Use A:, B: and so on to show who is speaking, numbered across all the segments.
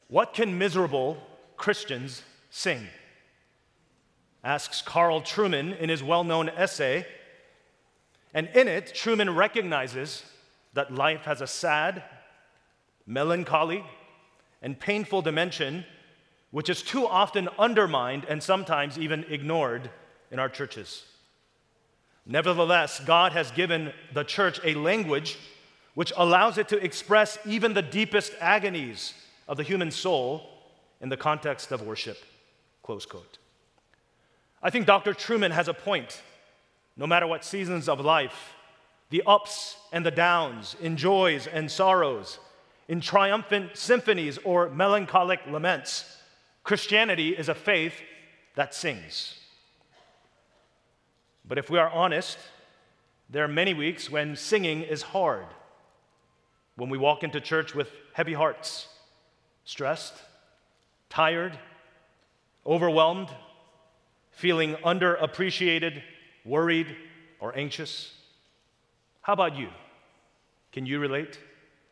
A: What can miserable Christians sing? Asks Carl Trueman in his well-known essay. And in it, Trueman recognizes that life has a sad, melancholy, and painful dimension which is too often undermined and sometimes even ignored in our churches. Nevertheless, God has given the church a language which allows it to express even the deepest agonies of the human soul in the context of worship, close quote. I think Dr. Trueman has a point. No matter what seasons of life, the ups and the downs, in joys and sorrows, in triumphant symphonies or melancholic laments, Christianity is a faith that sings. But if we are honest, there are many weeks when singing is hard. When we walk into church with heavy hearts, stressed, tired, overwhelmed, feeling underappreciated, worried, or anxious. How about you? Can you relate?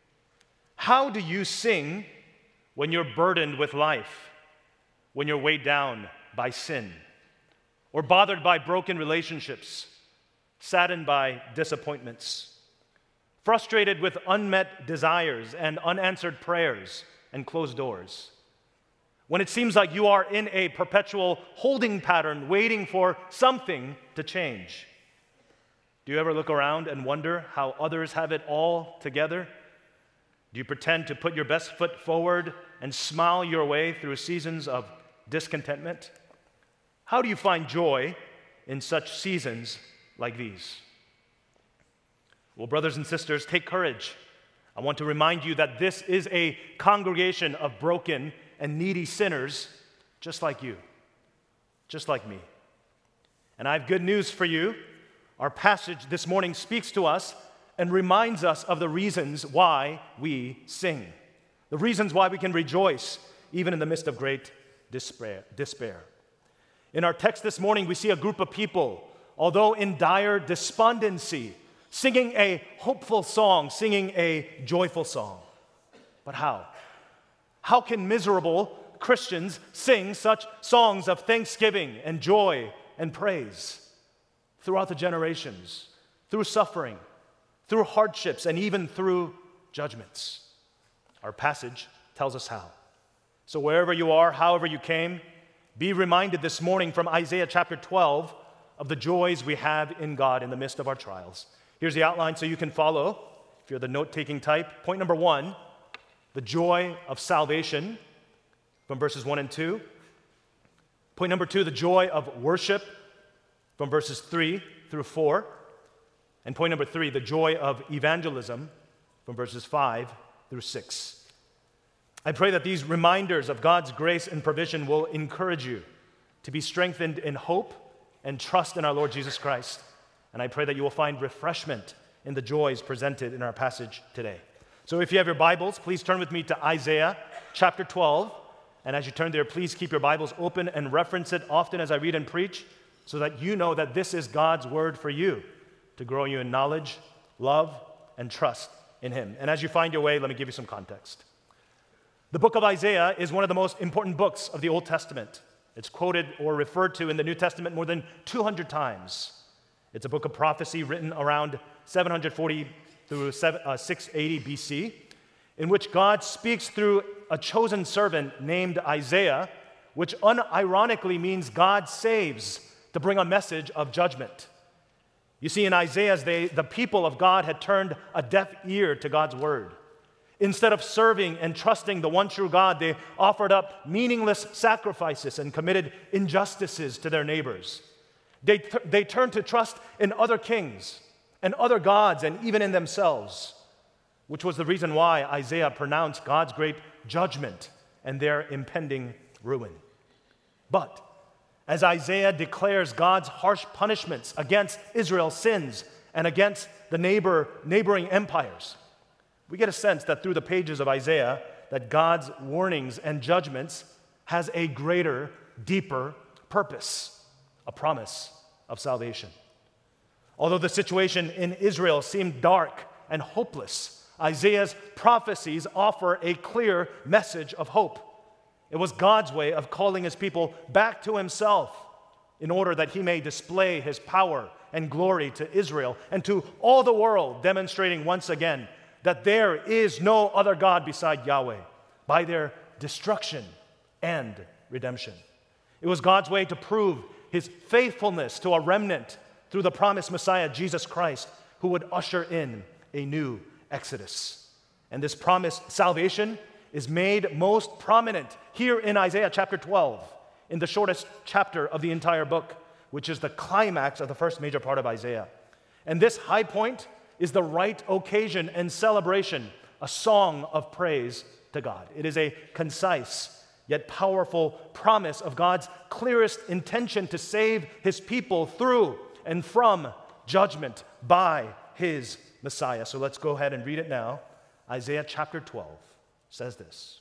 A: How do you sing when you're burdened with life, when you're weighed down by sin, or bothered by broken relationships, saddened by disappointments, frustrated with unmet desires and unanswered prayers and closed doors? When it seems like you are in a perpetual holding pattern, waiting for something to change. Do you ever look around and wonder how others have it all together? Do you pretend to put your best foot forward and smile your way through seasons of discontentment? How do you find joy in such seasons like these? Well, brothers and sisters, take courage. I want to remind you that this is a congregation of broken and needy sinners just like you, just like me. And I have good news for you. Our passage this morning speaks to us and reminds us of the reasons why we sing, the reasons why we can rejoice even in the midst of great despair. In our text this morning, we see a group of people, although in dire despondency, singing a hopeful song, singing a joyful song. But how? How can miserable Christians sing such songs of thanksgiving and joy and praise throughout the generations, through suffering, through hardships, and even through judgments? Our passage tells us how. So wherever you are, however you came, be reminded this morning from Isaiah chapter 12 of the joys we have in God in the midst of our trials. Here's the outline so you can follow, if you're the note-taking type. Point number 1, the joy of salvation from verses 1 and 2. Point number 2, the joy of worship from verses 3 through 4. And point number 3, the joy of evangelism from verses 5 through 6. I pray that these reminders of God's grace and provision will encourage you to be strengthened in hope and trust in our Lord Jesus Christ. And I pray that you will find refreshment in the joys presented in our passage today. So if you have your Bibles, please turn with me to Isaiah chapter 12. And as you turn there, please keep your Bibles open and reference it often as I read and preach so that you know that this is God's word for you to grow you in knowledge, love, and trust in Him. And as you find your way, let me give you some context. The book of Isaiah is one of the most important books of the Old Testament. It's quoted or referred to in the New Testament more than 200 times. It's a book of prophecy written around 740 through 680 BC, in which God speaks through a chosen servant named Isaiah, which unironically means God saves to bring a message of judgment. You see, in Isaiah's day, the people of God had turned a deaf ear to God's word. Instead of serving and trusting the one true God, they offered up meaningless sacrifices and committed injustices to their neighbors. They turned to trust in other kings and other gods and even in themselves, which was the reason why Isaiah pronounced God's great judgment and their impending ruin. But as Isaiah declares God's harsh punishments against Israel's sins and against the neighboring empires, we get a sense that through the pages of Isaiah, that God's warnings and judgments has a greater, deeper purpose, a promise of salvation. Although the situation in Israel seemed dark and hopeless, Isaiah's prophecies offer a clear message of hope. It was God's way of calling his people back to himself in order that he may display his power and glory to Israel and to all the world, demonstrating once again that there is no other God beside Yahweh by their destruction and redemption. It was God's way to prove his faithfulness to a remnant through the promised Messiah, Jesus Christ, who would usher in a new Exodus. And this promised salvation is made most prominent here in Isaiah chapter 12, in the shortest chapter of the entire book, which is the climax of the first major part of Isaiah. And this high point is the right occasion and celebration, a song of praise to God. It is a concise yet powerful promise of God's clearest intention to save his people through and from judgment by his Messiah. So let's go ahead and read it now. Isaiah chapter 12 says this.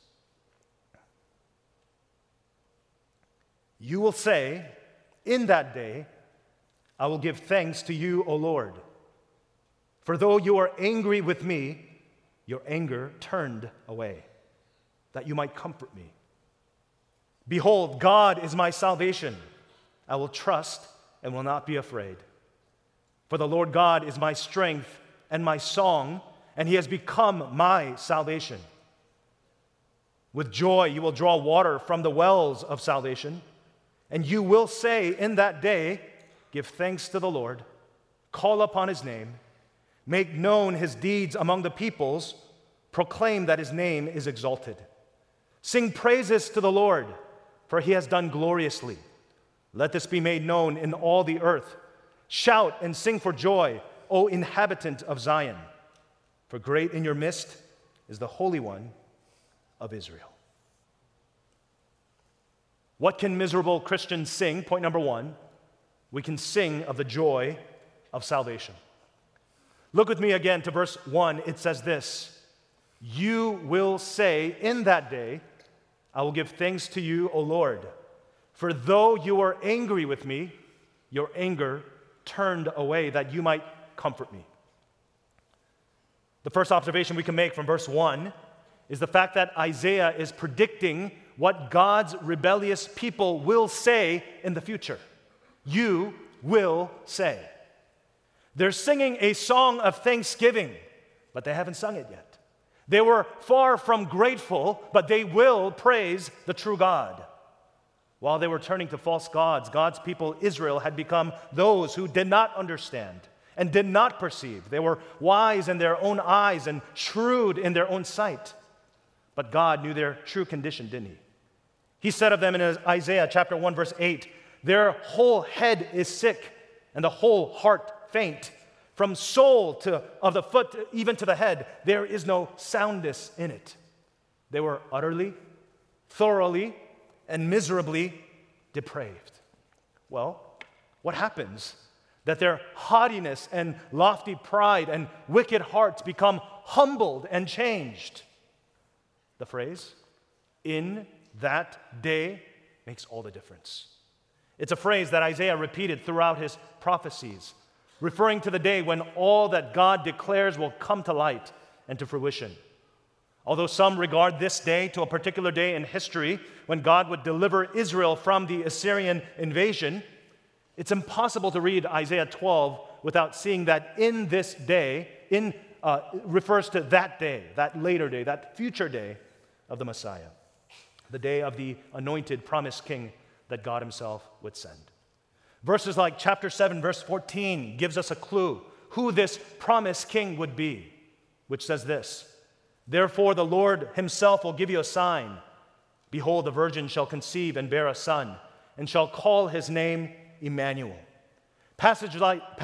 A: You will say, in that day, I will give thanks to you, O Lord. For though you are angry with me, your anger turned away, that you might comfort me. Behold, God is my salvation. I will trust and will not be afraid. For the Lord God is my strength and my song, and he has become my salvation. With joy you will draw water from the wells of salvation, and you will say in that day, give thanks to the Lord, call upon his name, make known his deeds among the peoples, proclaim that his name is exalted. Sing praises to the Lord, for he has done gloriously. Let this be made known in all the earth. Shout and sing for joy, O inhabitant of Zion, for great in your midst is the Holy One of Israel. What can miserable Christians sing? Point number one, we can sing of the joy of salvation. Look with me again to verse 1. It says this, you will say in that day, I will give thanks to you, O Lord. For though you were angry with me, your anger turned away that you might comfort me. The first observation we can make from verse 1 is the fact that Isaiah is predicting what God's rebellious people will say in the future. You will say. They're singing a song of thanksgiving, but they haven't sung it yet. They were far from grateful, but they will praise the true God. While they were turning to false gods, God's people, Israel, had become those who did not understand and did not perceive. They were wise in their own eyes and shrewd in their own sight. But God knew their true condition, didn't he? He said of them in Isaiah chapter 1, verse 8, their whole head is sick and the whole heart faint. From sole of the foot even to the head, there is no soundness in it. They were utterly, thoroughly, and miserably depraved. Well, what happens? That their haughtiness and lofty pride and wicked hearts become humbled and changed. The phrase, in that day, makes all the difference. It's a phrase that Isaiah repeated throughout his prophecies, referring to the day when all that God declares will come to light and to fruition. Although some regard this day to a particular day in history when God would deliver Israel from the Assyrian invasion, it's impossible to read Isaiah 12 without seeing that in this day, refers to that day, that later day, that future day of the Messiah, the day of the anointed promised king that God himself would send. Verses like chapter 7, verse 14 gives us a clue who this promised king would be, which says this, therefore the Lord himself will give you a sign. Behold, the virgin shall conceive and bear a son, and shall call his name Emmanuel. Passages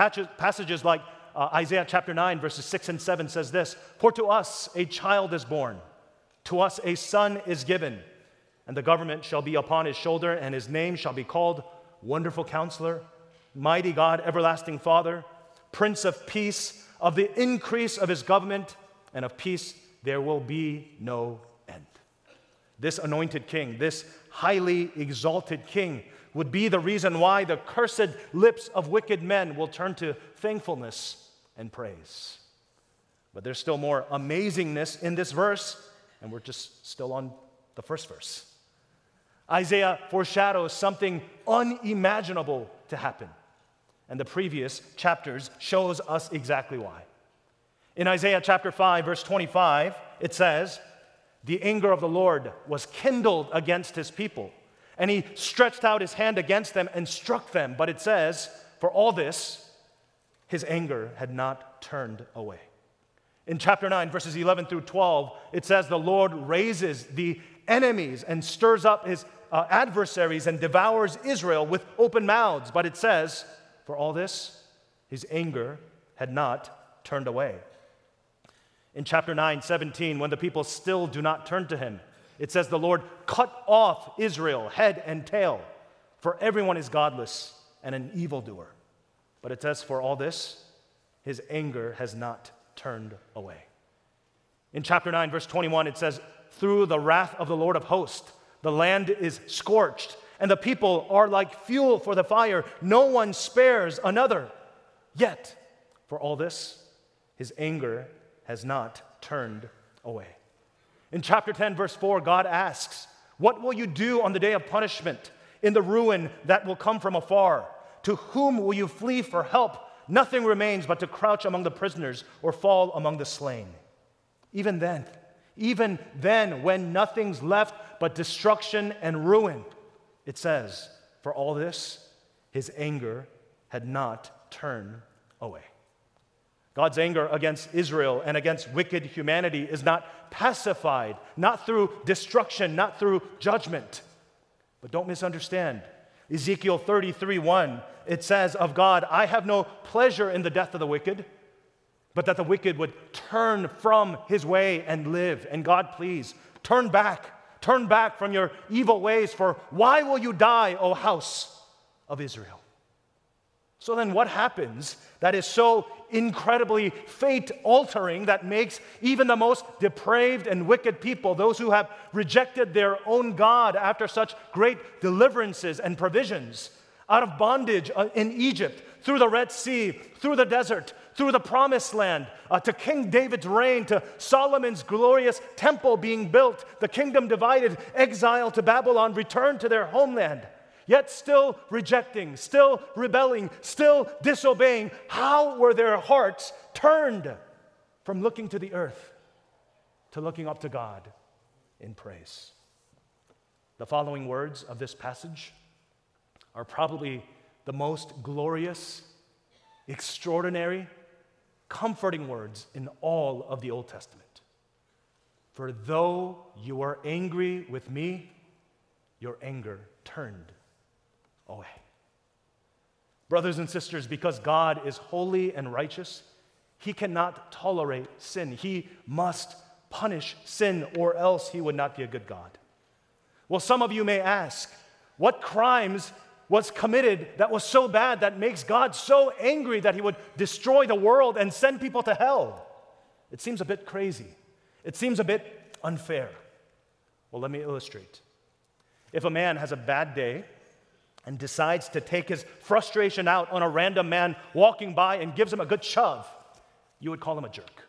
A: like Isaiah chapter 9, verses 6 and 7 says this, for to us a child is born, to us a son is given, and the government shall be upon his shoulder, and his name shall be called Wonderful Counselor, Mighty God, Everlasting Father, Prince of Peace. Of the increase of his government and of peace there will be no end. This anointed king, this highly exalted king, would be the reason why the cursed lips of wicked men will turn to thankfulness and praise. But there's still more amazingness in this verse, and we're just still on the first verse. Isaiah foreshadows something unimaginable to happen. And the previous chapters shows us exactly why. In Isaiah chapter 5, verse 25, it says, "The anger of the Lord was kindled against his people, and he stretched out his hand against them and struck them." But it says, for all this, his anger had not turned away. In chapter 9, verses 11 through 12, it says the Lord raises the enemies and stirs up his adversaries and devours Israel with open mouths. But it says, for all this, his anger had not turned away. In chapter 9:17, when the people still do not turn to him, it says the Lord cut off Israel, head and tail, for everyone is godless and an evildoer. But it says, for all this, his anger has not turned away. In chapter 9, verse 21, it says, through the wrath of the Lord of hosts, the land is scorched, and the people are like fuel for the fire. No one spares another. Yet, for all this, his anger has not turned away. In chapter 10, verse 4, God asks, what will you do on the day of punishment, in the ruin that will come from afar? To whom will you flee for help? Nothing remains but to crouch among the prisoners or fall among the slain. Even then, when nothing's left but destruction and ruin, it says, for all this, his anger had not turned away. God's anger against Israel and against wicked humanity is not pacified, not through destruction, not through judgment. But don't misunderstand. Ezekiel 33:1, it says of God, I have no pleasure in the death of the wicked, but that the wicked would turn from his way and live. And God, please, turn back from your evil ways, for why will you die, O house of Israel? So then what happens that is so incredibly fate-altering that makes even the most depraved and wicked people, those who have rejected their own God after such great deliverances and provisions, out of bondage in Egypt, through the Red Sea, through the desert, through the Promised Land, to King David's reign, to Solomon's glorious temple being built, the kingdom divided, exile to Babylon, return to their homeland, yet still rejecting, still rebelling, still disobeying. How were their hearts turned from looking to the earth to looking up to God in praise? The following words of this passage are probably the most glorious, extraordinary, comforting words in all of the Old Testament. For though you are angry with me, your anger turned away. Brothers and sisters, because God is holy and righteous, he cannot tolerate sin. He must punish sin, or else he would not be a good God. Well, some of you may ask, what crimes was committed that was so bad that makes God so angry that he would destroy the world and send people to hell? It seems a bit crazy. It seems a bit unfair. Well, let me illustrate. If a man has a bad day and decides to take his frustration out on a random man walking by and gives him a good shove, you would call him a jerk.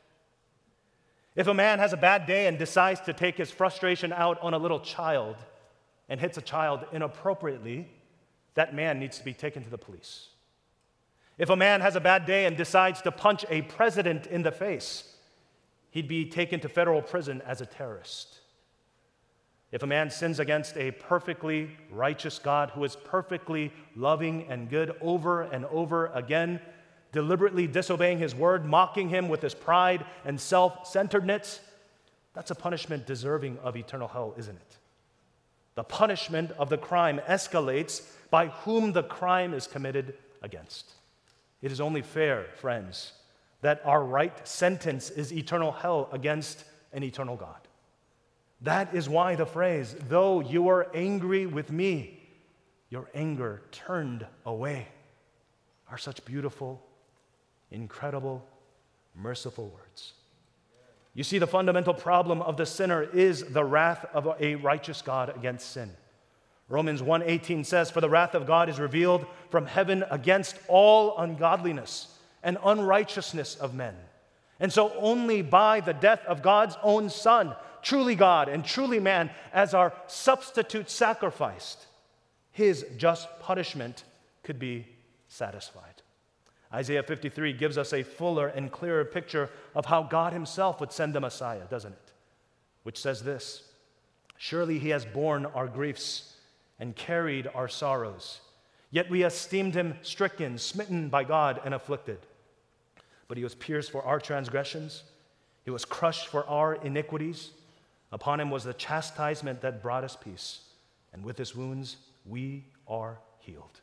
A: If a man has a bad day and decides to take his frustration out on a little child and hits a child inappropriately, that man needs to be taken to the police. If a man has a bad day and decides to punch a president in the face, he'd be taken to federal prison as a terrorist. If a man sins against a perfectly righteous God who is perfectly loving and good over and over again, deliberately disobeying his word, mocking him with his pride and self-centeredness, that's a punishment deserving of eternal hell, isn't it? The punishment of the crime escalates by whom the crime is committed against. It is only fair, friends, that our right sentence is eternal hell against an eternal God. That is why the phrase, though you are angry with me, your anger turned away, are such beautiful, incredible, merciful words. You see, the fundamental problem of the sinner is the wrath of a righteous God against sin. Romans 1:18 says, for the wrath of God is revealed from heaven against all ungodliness and unrighteousness of men. And so only by the death of God's own Son truly God and truly man, as our substitute sacrificed, his just punishment could be satisfied. Isaiah 53 gives us a fuller and clearer picture of how God himself would send the Messiah, doesn't it? Which says this: surely he has borne our griefs and carried our sorrows. Yet we esteemed him stricken, smitten by God, and afflicted. But he was pierced for our transgressions. He was crushed for our iniquities. Upon him was the chastisement that brought us peace. And with his wounds we are healed.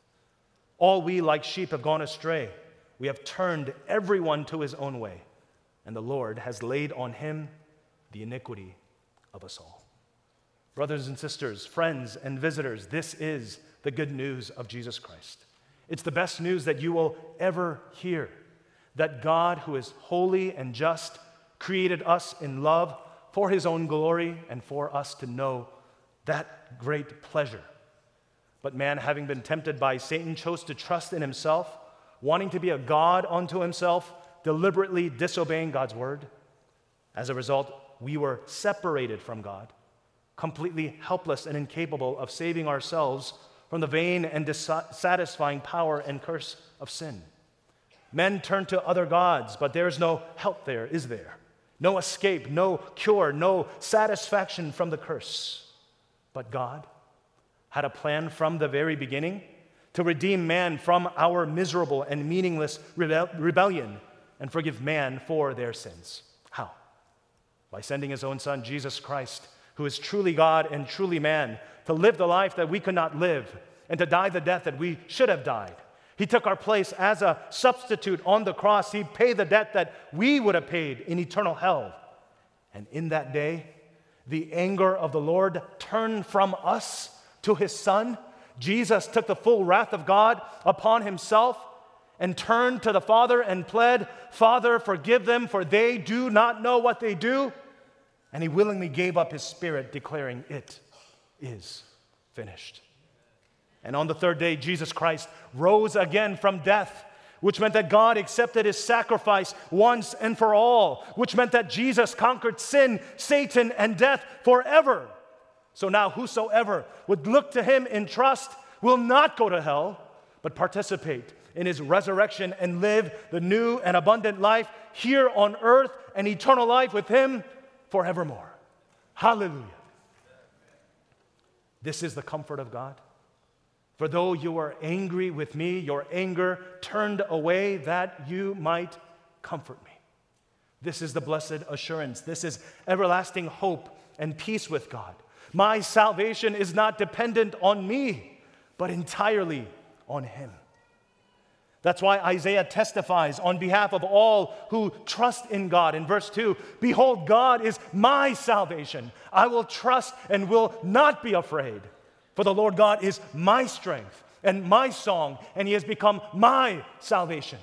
A: All we like sheep have gone astray. We have turned everyone to his own way. And the Lord has laid on him the iniquity of us all. Brothers and sisters, friends and visitors, this is the good news of Jesus Christ. It's the best news that you will ever hear. That God, who is holy and just, created us in love for his own glory and for us to know that great pleasure. But man, having been tempted by Satan, chose to trust in himself, wanting to be a God unto himself, deliberately disobeying God's word. As a result, we were separated from God, completely helpless and incapable of saving ourselves from the vain and dissatisfying power and curse of sin. Men turn to other gods, but there is no help there, is there? No escape, no cure, no satisfaction from the curse. But God had a plan from the very beginning to redeem man from our miserable and meaningless rebellion and forgive man for their sins. How? By sending his own Son, Jesus Christ, who is truly God and truly man, to live the life that we could not live and to die the death that we should have died. He took our place as a substitute on the cross. He paid the debt that we would have paid in eternal hell. And in that day, the anger of the Lord turned from us to his Son. Jesus took the full wrath of God upon himself and turned to the Father and pled, "Father, forgive them, for they do not know what they do." And he willingly gave up his spirit, declaring, "It is finished." And on the third day, Jesus Christ rose again from death, which meant that God accepted his sacrifice once and for all, which meant that Jesus conquered sin, Satan, and death forever. So now whosoever would look to him in trust will not go to hell, but participate in his resurrection and live the new and abundant life here on earth and eternal life with him forevermore. Hallelujah. This is the comfort of God. For though you are angry with me, your anger turned away that you might comfort me. This is the blessed assurance. This is everlasting hope and peace with God. My salvation is not dependent on me, but entirely on him. That's why Isaiah testifies on behalf of all who trust in God. In verse 2, "Behold, God is my salvation. I will trust and will not be afraid. For the Lord God is my strength and my song, and he has become my salvation."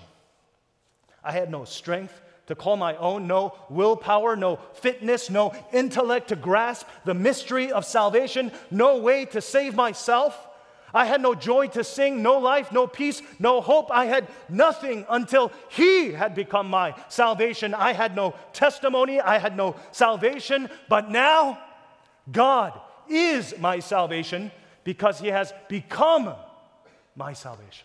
A: I had no strength to call my own, no willpower, no fitness, no intellect to grasp the mystery of salvation, no way to save myself. I had no joy to sing, no life, no peace, no hope. I had nothing until he had become my salvation. I had no testimony, I had no salvation, but now God is my salvation because he has become my salvation.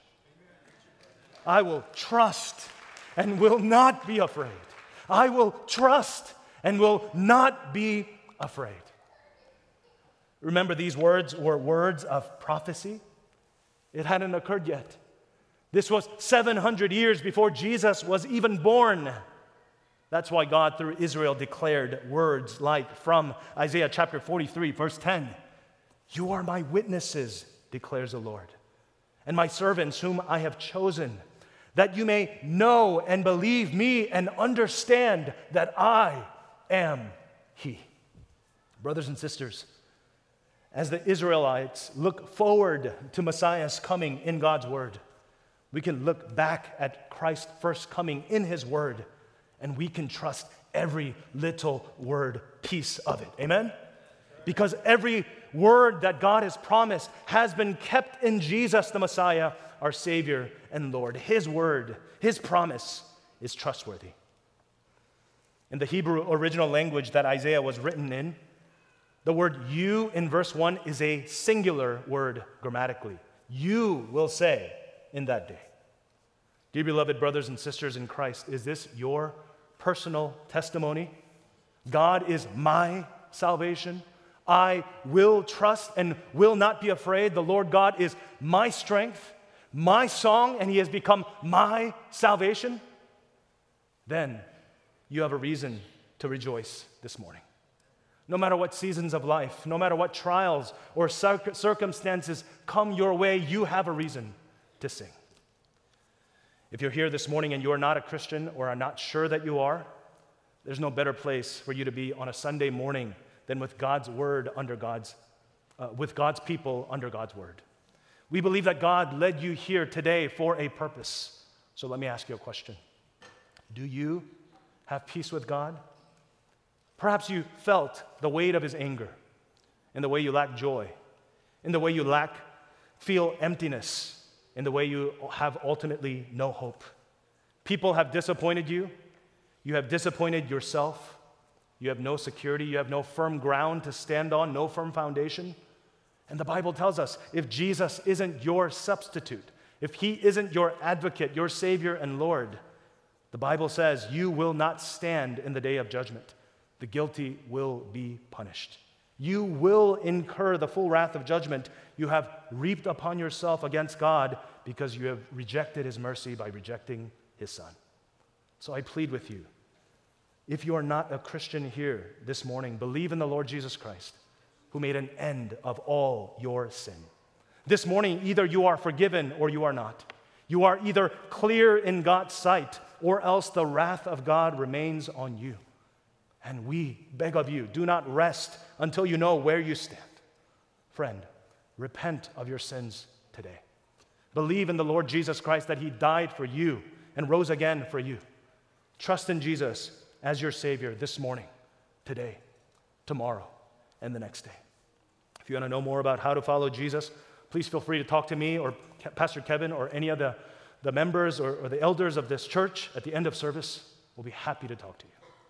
A: I will trust and will not be afraid. I will trust and will not be afraid. Remember, these words were words of prophecy. It hadn't occurred yet. This was 700 years before Jesus was even born. That's why God, through Israel, declared words like from Isaiah chapter 43, verse 10, "You are my witnesses, declares the Lord, and my servants whom I have chosen, that you may know and believe me and understand that I am he." Brothers and sisters, as the Israelites look forward to Messiah's coming in God's word, we can look back at Christ's first coming in his word, and we can trust every little word piece of it. Amen? Because every word that God has promised has been kept in Jesus the Messiah, our Savior and Lord. His word, his promise is trustworthy. In the Hebrew original language that Isaiah was written in, the word you in verse 1 is a singular word grammatically. You will say in that day. Dear beloved brothers and sisters in Christ, is this your personal testimony? God is my salvation. I will trust and will not be afraid. The Lord God is my strength, my song, and He has become my salvation. Then you have a reason to rejoice this morning. No matter what seasons of life, no matter what trials or circumstances come your way, you have a reason to sing. If you're here this morning and you are not a Christian or are not sure that you are, there's no better place for you to be on a Sunday morning than with God's word with God's people under God's word. We believe that God led you here today for a purpose. So let me ask you a question. Do you have peace with God? Perhaps you felt the weight of His anger in the way you lack joy, in the way you feel emptiness, in the way you have ultimately no hope. People have disappointed you. You have disappointed yourself. You have no security. You have no firm ground to stand on, no firm foundation. And the Bible tells us if Jesus isn't your substitute, if He isn't your advocate, your Savior and Lord, the Bible says you will not stand in the day of judgment. The guilty will be punished. You will incur the full wrath of judgment you have reaped upon yourself against God because you have rejected His mercy by rejecting His Son. So I plead with you, if you are not a Christian here this morning, believe in the Lord Jesus Christ, who made an end of all your sin. This morning, either you are forgiven or you are not. You are either clear in God's sight or else the wrath of God remains on you. And we beg of you, do not rest until you know where you stand. Friend, repent of your sins today. Believe in the Lord Jesus Christ that He died for you and rose again for you. Trust in Jesus as your Savior this morning, today, tomorrow, and the next day. If you want to know more about how to follow Jesus, please feel free to talk to me or Pastor Kevin or any of the members or the elders of this church at the end of service. We'll be happy to talk to you.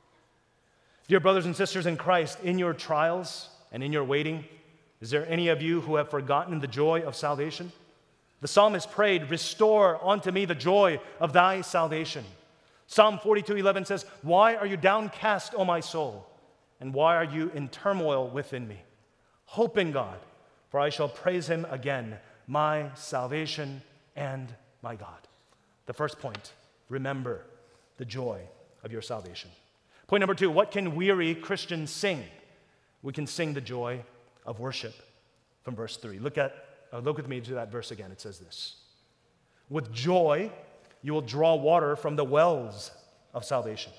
A: Dear brothers and sisters in Christ, in your trials and in your waiting, is there any of you who have forgotten the joy of salvation? The psalmist prayed, "Restore unto me the joy of thy salvation." Psalm 42:11 says, "Why are you downcast, O my soul? And why are you in turmoil within me? Hope in God, for I shall praise Him again, my salvation and my God." The first point, remember the joy of your salvation. Point number 2, what can weary Christians sing? We can sing the joy of worship from verse 3. Look with me to that verse again. It says this: "With joy you will draw water from the wells of salvation."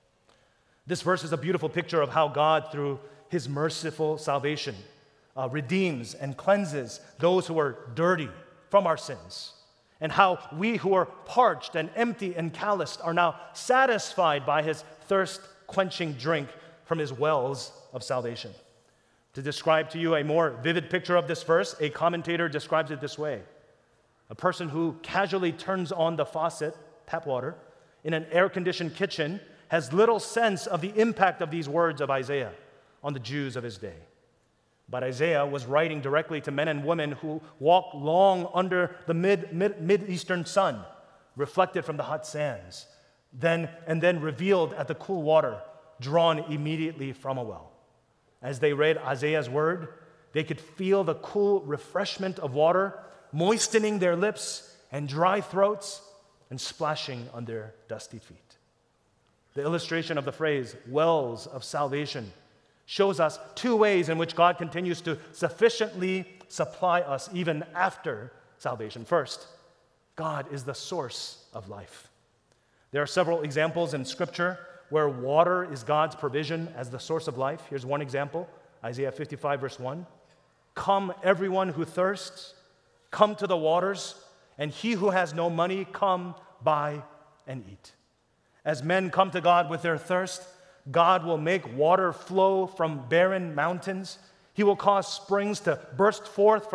A: This verse is a beautiful picture of how God, through His merciful salvation, redeems and cleanses those who are dirty from our sins, and how we who are parched and empty and calloused are now satisfied by His thirst-quenching drink from His wells of salvation. To describe to you a more vivid picture of this verse, a commentator describes it this way: a person who casually turns on the faucet, tap water, in an air-conditioned kitchen has little sense of the impact of these words of Isaiah on the Jews of his day. But Isaiah was writing directly to men and women who walked long under the mid-eastern sun, reflected from the hot sands, then revealed at the cool water drawn immediately from a well. As they read Isaiah's word, they could feel the cool refreshment of water moistening their lips and dry throats and splashing on their dusty feet. The illustration of the phrase, wells of salvation, shows us two ways in which God continues to sufficiently supply us even after salvation. First, God is the source of life. There are several examples in Scripture where water is God's provision as the source of life. Here's one example, Isaiah 55, verse 1. "Come, everyone who thirsts, come to the waters, and he who has no money, come, buy and eat." As men come to God with their thirst, God will make water flow from barren mountains. He will cause springs to burst forth from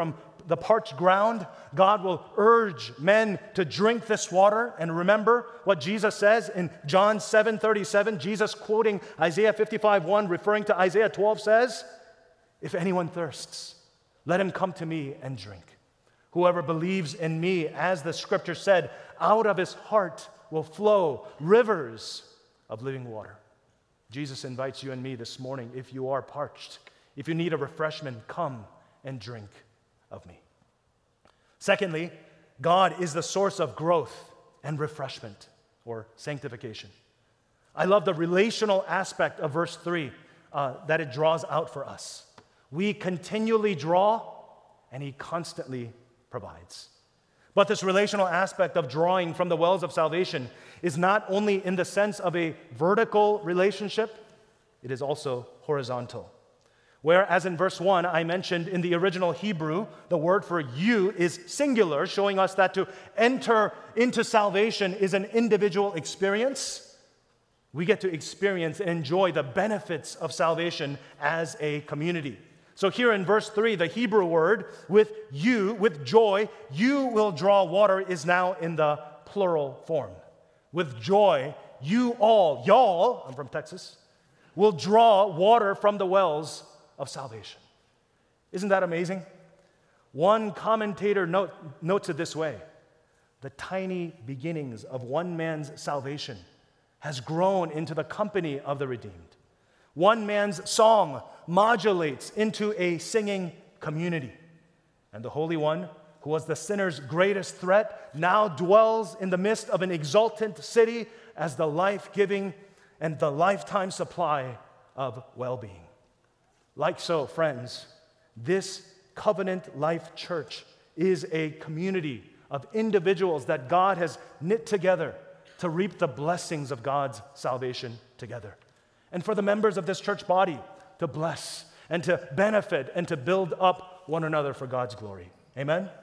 A: the parched ground, God will urge men to drink this water. And remember what Jesus says in John 7:37, Jesus quoting Isaiah 55:1, referring to Isaiah 12, says, "If anyone thirsts, let him come to me and drink. Whoever believes in me, as the scripture said, out of his heart will flow rivers of living water." Jesus invites you and me this morning, if you are parched, if you need a refreshment, come and drink of me. Secondly, God is the source of growth and refreshment or sanctification. I love the relational aspect of verse 3 that it draws out for us. We continually draw, and He constantly provides. But this relational aspect of drawing from the wells of salvation is not only in the sense of a vertical relationship, it is also horizontal. Whereas in verse 1, I mentioned in the original Hebrew, the word for you is singular, showing us that to enter into salvation is an individual experience. We get to experience and enjoy the benefits of salvation as a community. So here in verse 3, the Hebrew word with you, with joy, you will draw water, is now in the plural form. With joy, you all, y'all, I'm from Texas, will draw water from the wells of salvation. Isn't that amazing? One commentator notes it this way: the tiny beginnings of one man's salvation has grown into the company of the redeemed. One man's song modulates into a singing community. And the Holy One, who was the sinner's greatest threat, now dwells in the midst of an exultant city as the life-giving and the lifetime supply of well-being. Like so, friends, this Covenant Life Church is a community of individuals that God has knit together to reap the blessings of God's salvation together. And for the members of this church body to bless and to benefit and to build up one another for God's glory. Amen? Amen.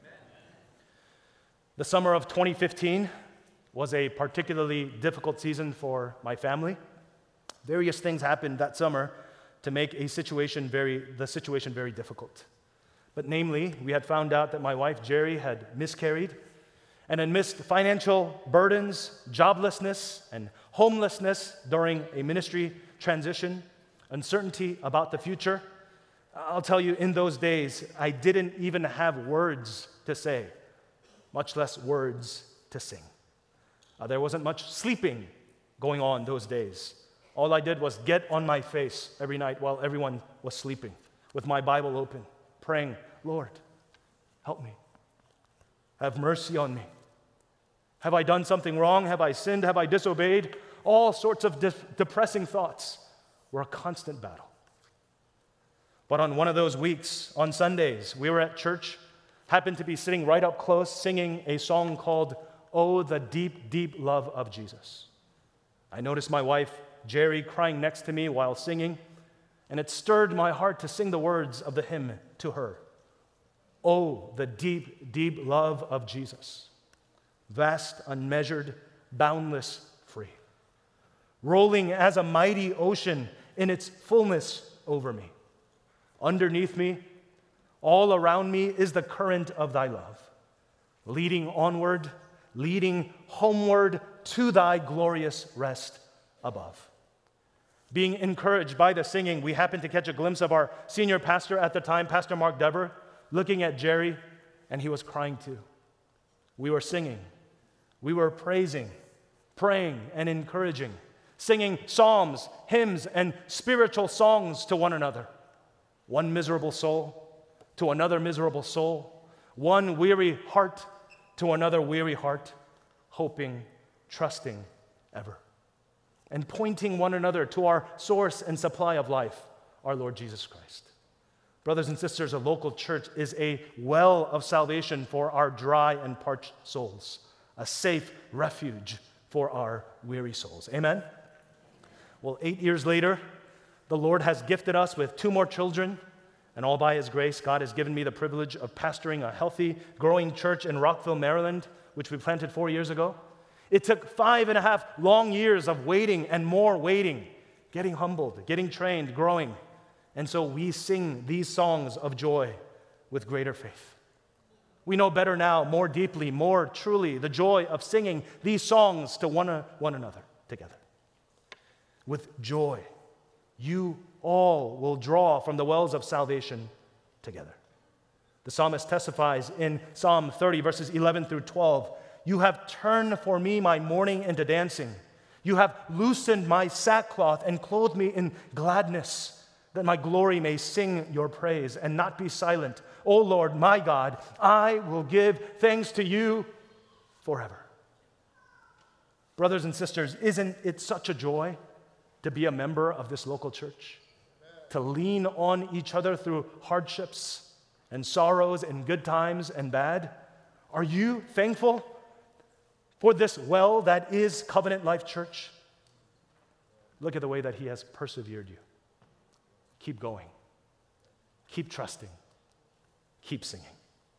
A: The summer of 2015 was a particularly difficult season for my family. Various things happened that summer to make the situation very difficult. But namely, we had found out that my wife, Jerry, had miscarried. And amidst financial burdens, joblessness, and homelessness during a ministry transition, uncertainty about the future, I'll tell you, in those days, I didn't even have words to say, much less words to sing. There wasn't much sleeping going on those days. All I did was get on my face every night while everyone was sleeping, with my Bible open, praying, "Lord, help me. Have mercy on me. Have I done something wrong? Have I sinned? Have I disobeyed?" All sorts of depressing thoughts were a constant battle. But on one of those weeks, on Sundays, we were at church, happened to be sitting right up close, singing a song called "Oh, the Deep, Deep Love of Jesus." I noticed my wife, Jerry, crying next to me while singing, and it stirred my heart to sing the words of the hymn to her. Oh, the deep, deep love of Jesus, vast, unmeasured, boundless, free, rolling as a mighty ocean in its fullness over me. Underneath me, all around me is the current of thy love, leading onward, leading homeward to thy glorious rest above. Being encouraged by the singing, we happened to catch a glimpse of our senior pastor at the time, Pastor Mark Dever, looking at Jerry, and he was crying too. We were singing, we were praising, praying, and encouraging, singing psalms, hymns, and spiritual songs to one another. One miserable soul to another miserable soul, one weary heart to another weary heart, hoping, trusting ever, and pointing one another to our source and supply of life, our Lord Jesus Christ. Brothers and sisters, a local church is a well of salvation for our dry and parched souls, a safe refuge for our weary souls. Amen? Well, 8 years later, the Lord has gifted us with 2 more children, and all by His grace, God has given me the privilege of pastoring a healthy, growing church in Rockville, Maryland, which we planted 4 years ago. It took 5.5 long years of waiting and more waiting, getting humbled, getting trained, growing. And so we sing these songs of joy with greater faith. We know better now, more deeply, more truly, the joy of singing these songs to one another together. With joy, you all will draw from the wells of salvation together. The psalmist testifies in Psalm 30, verses 11 through 12, "You have turned for me my mourning into dancing. You have loosened my sackcloth and clothed me in gladness, that my glory may sing your praise and not be silent. O Lord, my God, I will give thanks to you forever." Brothers and sisters, isn't it such a joy to be a member of this local church? To lean on each other through hardships and sorrows and good times and bad? Are you thankful for this well that is Covenant Life Church? Look at the way that He has persevered you. Keep going. Keep trusting. Keep singing.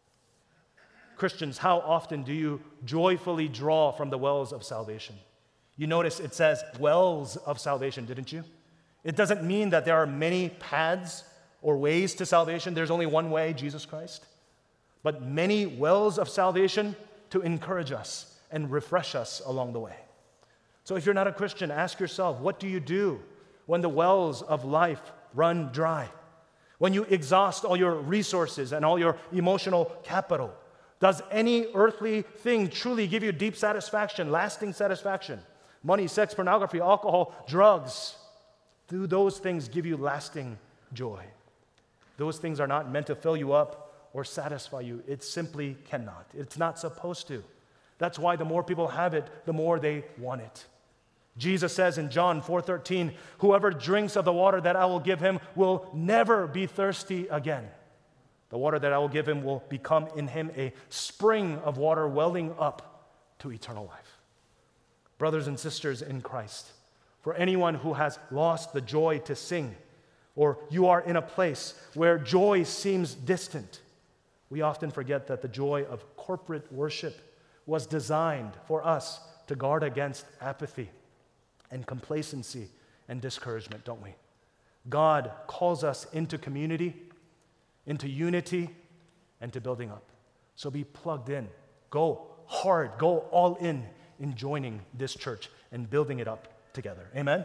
A: Christians, how often do you joyfully draw from the wells of salvation? You notice it says wells of salvation, didn't you? It doesn't mean that there are many paths or ways to salvation. There's only one way, Jesus Christ. But many wells of salvation to encourage us and refresh us along the way. So if you're not a Christian, ask yourself, what do you do when the wells of life run dry? When you exhaust all your resources and all your emotional capital? Does any earthly thing truly give you deep satisfaction, lasting satisfaction? Money, sex, pornography, alcohol, drugs. Do those things give you lasting joy? Those things are not meant to fill you up or satisfy you. It simply cannot. It's not supposed to. That's why the more people have it, the more they want it. Jesus says in John 4:13, "Whoever drinks of the water that I will give him will never be thirsty again. The water that I will give him will become in him a spring of water welling up to eternal life." Brothers and sisters in Christ, for anyone who has lost the joy to sing, or you are in a place where joy seems distant, we often forget that the joy of corporate worship was designed for us to guard against apathy and complacency and discouragement, don't we? God calls us into community, into unity, and to building up. So be plugged in. Go hard, go all in joining this church and building it up together. Amen?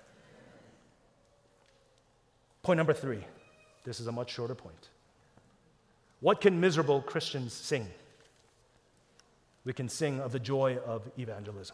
A: Point number 3. This is a much shorter point. What can miserable Christians sing? We can sing of the joy of evangelism.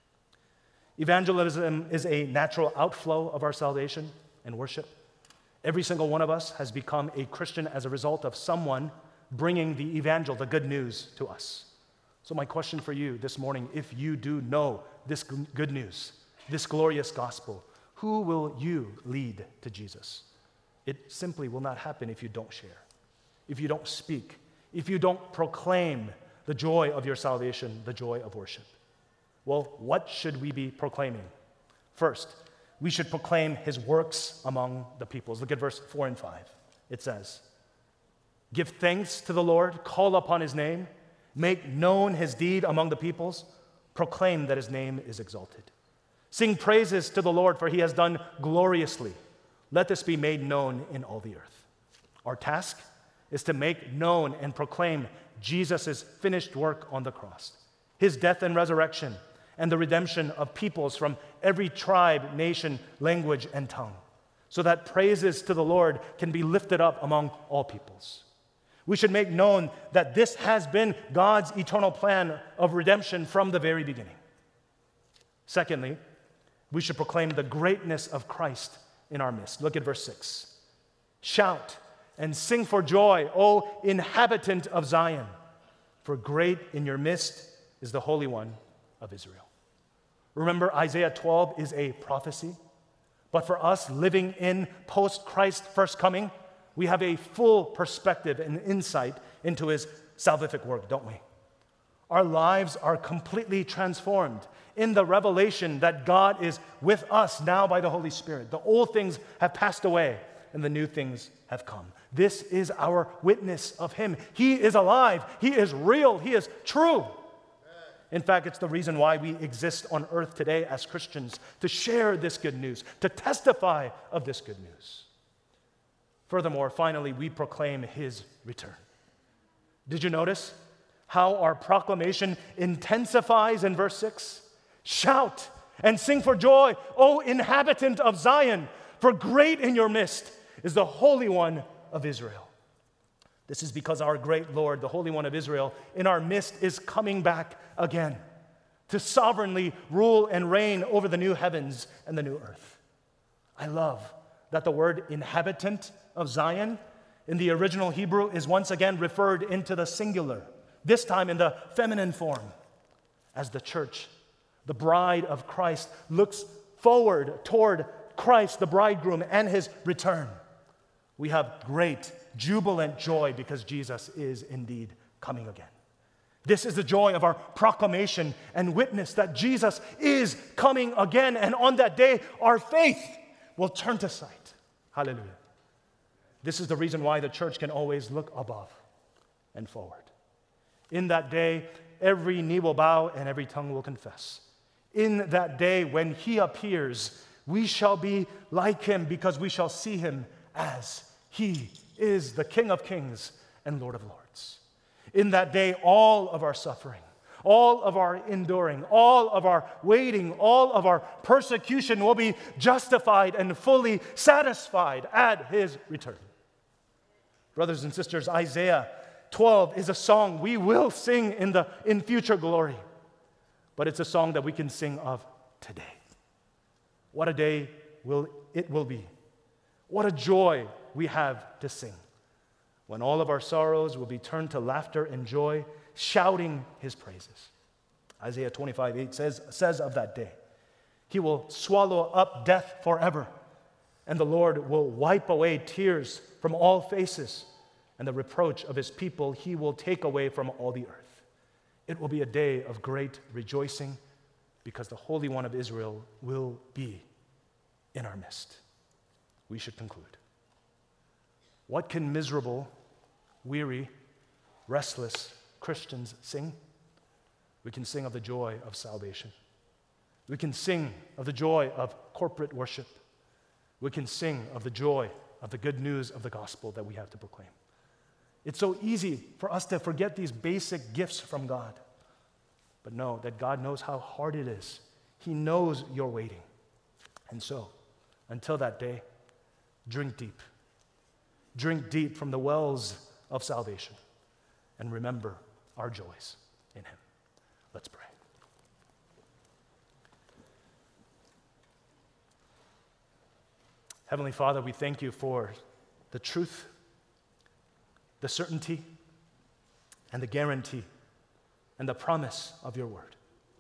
A: Evangelism is a natural outflow of our salvation and worship. Every single one of us has become a Christian as a result of someone bringing the evangel, the good news, to us. So my question for you this morning, if you do know this good news, this glorious gospel, who will you lead to Jesus? It simply will not happen if you don't share, if you don't speak, if you don't proclaim the joy of your salvation, the joy of worship. Well, what should we be proclaiming? First, we should proclaim his works among the peoples. Look at verse 4 and 5. It says, "Give thanks to the Lord, call upon his name, make known his deed among the peoples, proclaim that his name is exalted. Sing praises to the Lord, for he has done gloriously. Let this be made known in all the earth." Our task is to make known and proclaim Jesus' finished work on the cross, his death and resurrection, and the redemption of peoples from every tribe, nation, language, and tongue, so that praises to the Lord can be lifted up among all peoples. We should make known that this has been God's eternal plan of redemption from the very beginning. Secondly, we should proclaim the greatness of Christ in our midst. Look at verse 6. "Shout and sing for joy, O inhabitant of Zion, for great in your midst is the Holy One of Israel." Remember, Isaiah 12 is a prophecy, but for us living in post-Christ first coming, we have a full perspective and insight into his salvific work, don't we? Our lives are completely transformed in the revelation that God is with us now by the Holy Spirit. The old things have passed away and the new things have come. This is our witness of him. He is alive. He is real. He is true. In fact, it's the reason why we exist on earth today as Christians, to share this good news, to testify of this good news. Furthermore, finally, we proclaim his return. Did you notice how our proclamation intensifies in verse 6? Shout and sing for joy, O inhabitant of Zion, for great in your midst is the Holy One of Israel. This is because our great Lord, the Holy One of Israel, in our midst is coming back again to sovereignly rule and reign over the new heavens and the new earth. I love that the word inhabitant of Zion in the original Hebrew is once again referred into the singular, this time in the feminine form, as the church, the bride of Christ, looks forward toward Christ, the bridegroom, and his return. We have great, jubilant joy because Jesus is indeed coming again. This is the joy of our proclamation and witness that Jesus is coming again, and on that day, our faith will turn to sight. Hallelujah. This is the reason why the church can always look above and forward. In that day, every knee will bow and every tongue will confess. In that day, when he appears, we shall be like him because we shall see him as he is the King of kings and Lord of lords. In that day, all of our suffering, all of our enduring, all of our waiting, all of our persecution will be justified and fully satisfied at his return. Brothers and sisters, Isaiah 12 is a song we will sing in future glory, but it's a song that we can sing of today. What a day it will be. What a joy we have to sing when all of our sorrows will be turned to laughter and joy, shouting his praises. Isaiah 25:8 says of that day, he will swallow up death forever, and the Lord will wipe away tears from all faces, and the reproach of his people he will take away from all the earth. It will be a day of great rejoicing because the Holy One of Israel will be in our midst. We should conclude. What can miserable, weary, restless Christians sing? We can sing of the joy of salvation. We can sing of the joy of corporate worship. We can sing of the joy of the good news of the gospel that we have to proclaim. It's so easy for us to forget these basic gifts from God. But know that God knows how hard it is. He knows you're waiting. And so, until that day, drink deep. Drink deep from the wells of salvation. And remember our joys in him. Let's pray. Heavenly Father, we thank you for the truth, the certainty, and the guarantee, and the promise of your word.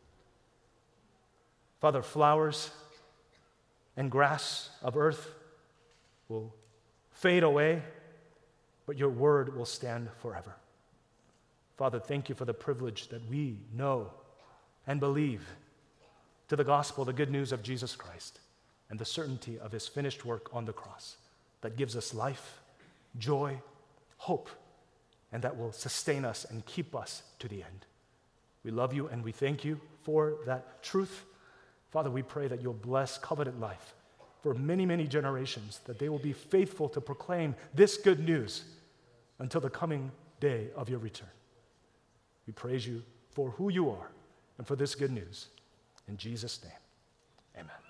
A: Father, flowers and grass of earth will fade away, but your word will stand forever. Father, thank you for the privilege that we know and believe to the gospel, the good news of Jesus Christ, and the certainty of his finished work on the cross that gives us life, joy, hope, and that will sustain us and keep us to the end. We love you and we thank you for that truth. Father, we pray that you'll bless Covenant Life for many, many generations, that they will be faithful to proclaim this good news until the coming day of your return. We praise you for who you are and for this good news. In Jesus' name, amen.